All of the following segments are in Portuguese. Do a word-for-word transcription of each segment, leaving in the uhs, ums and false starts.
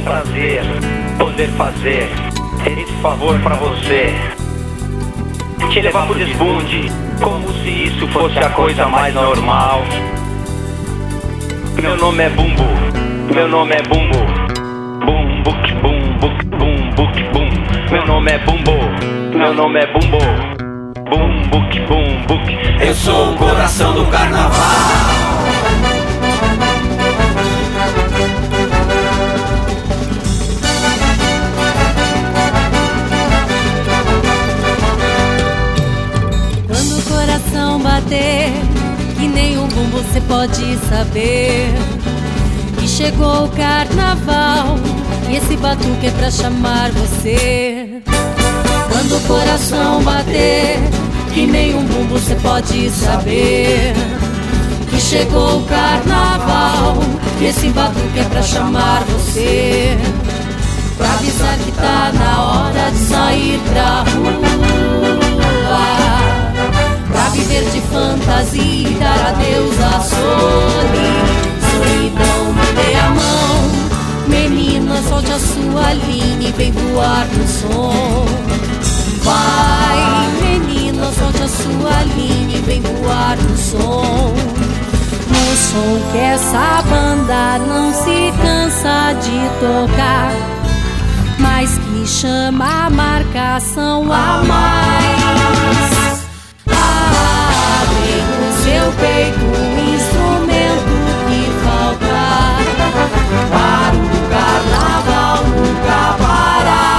um prazer poder fazer esse favor pra você, te levar pro desbunde, como se isso fosse a coisa mais normal. Meu nome é Bumbo, meu nome é Bumbo, Bum, buk, bum, buk, bum, buk, bum. Meu nome é Bumbo, meu nome é Bumbo, Bum, buk, bum, buk. Eu sou o coração do carnaval. Quando o coração bater, que nem um bumbo você pode saber que chegou o carnaval e esse batuque é pra chamar você. Quando o coração bater, que nem um bumbo você pode saber que chegou o carnaval e esse batuque é pra chamar você, pra avisar que tá na hora de sair pra rua, pra viver de fantasia e dar adeus à solidão. Solidão, me dê a mão, menina, solte a sua linha e vem voar no som. Vai, menina, solte a sua linha e vem voar no som. No som que essa banda não se cansa de tocar, mas que chama a marcação a mais. Abre no seu peito um instrumento que falta para o carnaval nunca parar.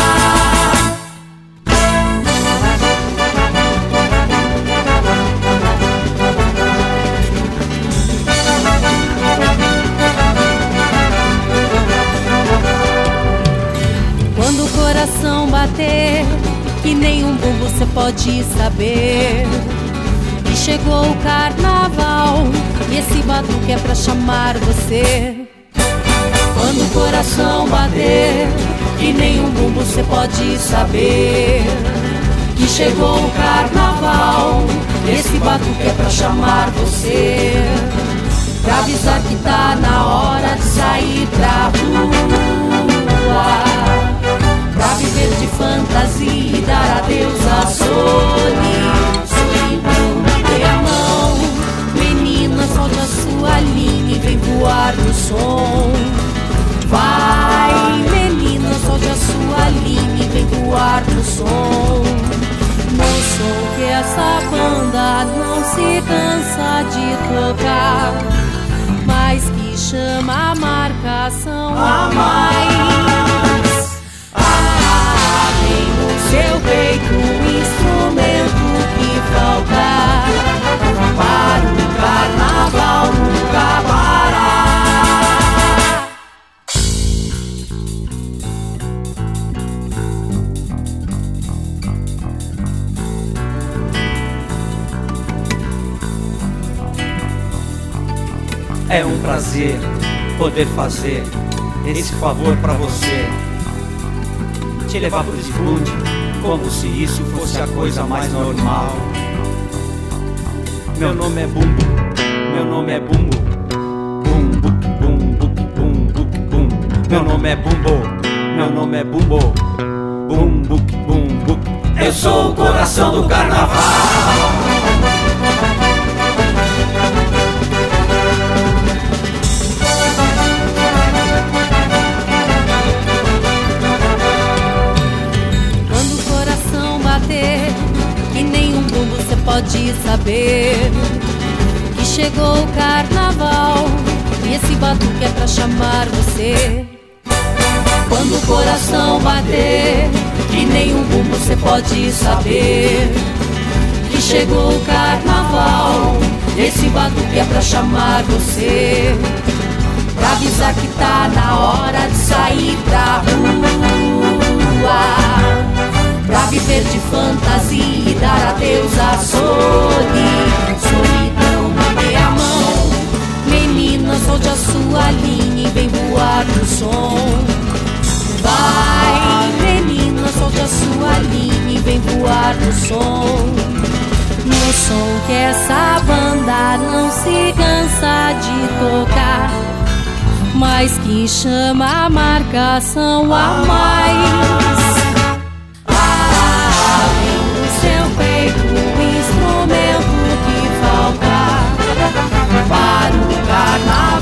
Quando o coração bater, que nem um bumbo você pode saber que chegou o carnaval e esse batuque é pra chamar você. Quando o coração bater, que nem um bumbo você pode saber que chegou o carnaval e esse batuque é pra chamar você, pra avisar que tá na hora de sair pra rua, pra viver de fantasia e dar adeus à solidão. Solidão, me dê a mão, menina, solte a sua linha e vem voar no som. Vai, menina, solte a sua linha e vem voar no som. No som que essa banda não se cansa de tocar, mas que chama a marcação a mais. Abre no seu peito um instrumento que falta para o carnaval nunca parar. É um prazer poder fazer esse favor pra você, te levar pro desbunde, como se isso fosse a coisa mais normal. Meu nome é Bumbo, meu nome é Bumbo, Bum, buk, bum, buk, bum, buk, bum. Meu nome é Bumbo, meu nome é Bumbo, Bum, buk, bum, buk. Eu sou o coração do carnaval. Que nem um bumbo você pode saber que chegou o carnaval e esse batuque é pra chamar você. Quando o coração bater, que nem um bumbo você pode saber que chegou o carnaval e esse batuque é pra chamar você, pra avisar que tá na hora de sair pra rua, pra viver de fantasia e dar adeus à solidão. Solidão, me dê a mão, menina, solte a sua linha e vem voar no som. Vai, menina, solte a sua linha e vem voar no som. No som que essa banda não se cansa de tocar, mas que chama a marcação a mais. Ah, no seu peito o instrumento que falta para o carnaval.